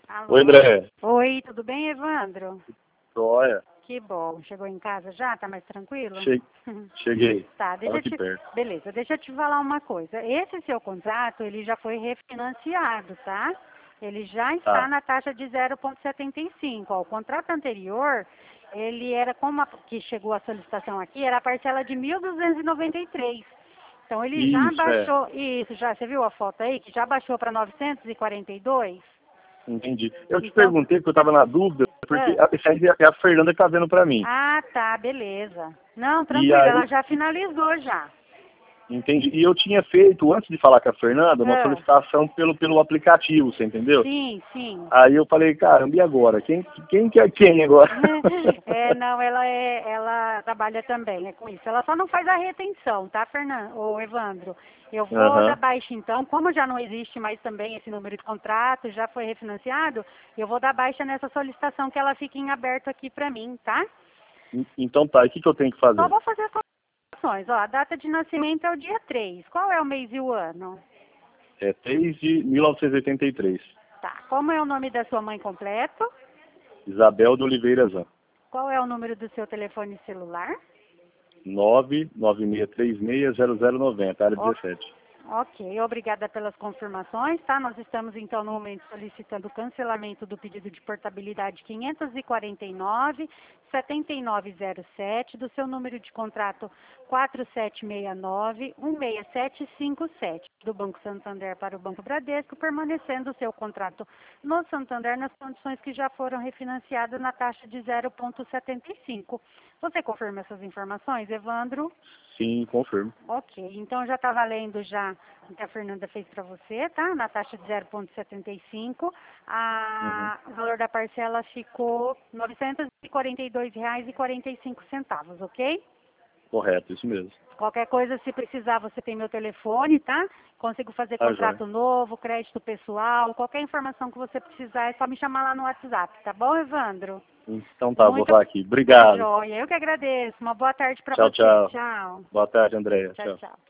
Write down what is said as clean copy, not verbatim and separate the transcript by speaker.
Speaker 1: Oi,
Speaker 2: Alô?
Speaker 1: André.
Speaker 2: Oi, tudo bem, Evandro?
Speaker 1: Joia.
Speaker 2: Que bom. Chegou em casa já? Tá mais tranquilo?
Speaker 1: Cheguei.
Speaker 2: Tá,
Speaker 1: Estava aqui perto.
Speaker 2: Beleza, deixa eu te falar uma coisa. Esse seu contrato, ele já foi refinanciado, tá? Ele já está
Speaker 1: Tá.
Speaker 2: na taxa de 0,75. Ó, o contrato anterior, ele era que chegou a solicitação aqui, era a parcela de 1.293. Então ele já
Speaker 1: Isso,
Speaker 2: baixou, isso, já, você viu a foto aí, que já baixou para 942?
Speaker 1: entendi. Eu te
Speaker 2: Então,
Speaker 1: perguntei porque eu estava na dúvida, porque
Speaker 2: ah,
Speaker 1: essa aí é a Fernanda que tá vendo para mim.
Speaker 2: ah, tá, beleza. Não,
Speaker 1: E
Speaker 2: tranquilo,
Speaker 1: aí,
Speaker 2: ela já finalizou já.
Speaker 1: entendi. E eu tinha feito, antes de falar com a Fernanda, uma
Speaker 2: Ah,
Speaker 1: solicitação pelo aplicativo, você entendeu?
Speaker 2: sim, sim.
Speaker 1: Aí eu falei, caramba, e agora? Quem que é quem agora?
Speaker 2: Não, ela trabalha também, com isso. Ela só não faz a retenção, tá, Fernando? Ou Evandro? Eu vou dar
Speaker 1: Aham.
Speaker 2: baixa então, como já não existe mais também esse número de contrato, já foi refinanciado, eu vou dar baixa nessa solicitação que ela fique em aberto aqui pra mim, tá?
Speaker 1: Então tá, e o que eu tenho que
Speaker 2: Só
Speaker 1: fazer?
Speaker 2: vou fazer as confirmações. Ó, a data de nascimento é o dia 3. Qual é o mês e o ano?
Speaker 1: É 3 de 1983.
Speaker 2: Tá. Como é o nome da sua mãe completo?
Speaker 1: Isabel de Oliveira Zan.
Speaker 2: Qual é o número do seu telefone celular?
Speaker 1: 996360090, área
Speaker 2: Ó,
Speaker 1: 17.
Speaker 2: ok, obrigada pelas confirmações, tá? Nós estamos então no momento solicitando o cancelamento do pedido de portabilidade 549-7907, do seu número de contrato 4769-16757, do Banco Santander para o Banco Bradesco, permanecendo o seu contrato no Santander nas condições que já foram refinanciadas na taxa de 0,75. Você confirma essas informações, Evandro?
Speaker 1: Sim, confirmo.
Speaker 2: Ok, então já está valendo já o que a Fernanda fez para você, tá? Na taxa de 0,75.
Speaker 1: Uhum.
Speaker 2: O valor da parcela ficou R$ 942,45, ok?
Speaker 1: Correto, isso mesmo.
Speaker 2: Qualquer coisa, se precisar, você tem meu telefone, tá? Consigo fazer
Speaker 1: Tá, joia.
Speaker 2: contrato novo, crédito pessoal, qualquer informação que você precisar, é só me chamar lá no WhatsApp, tá bom, Evandro?
Speaker 1: Então tá, vou
Speaker 2: Muito
Speaker 1: lá aqui.
Speaker 2: tá
Speaker 1: Obrigado.
Speaker 2: joia. Eu que agradeço. Uma boa tarde para
Speaker 1: Tchau,
Speaker 2: você.
Speaker 1: tchau.
Speaker 2: Tchau.
Speaker 1: Boa tarde, Andréia.
Speaker 2: Tchau,
Speaker 1: Tchau.
Speaker 2: tchau.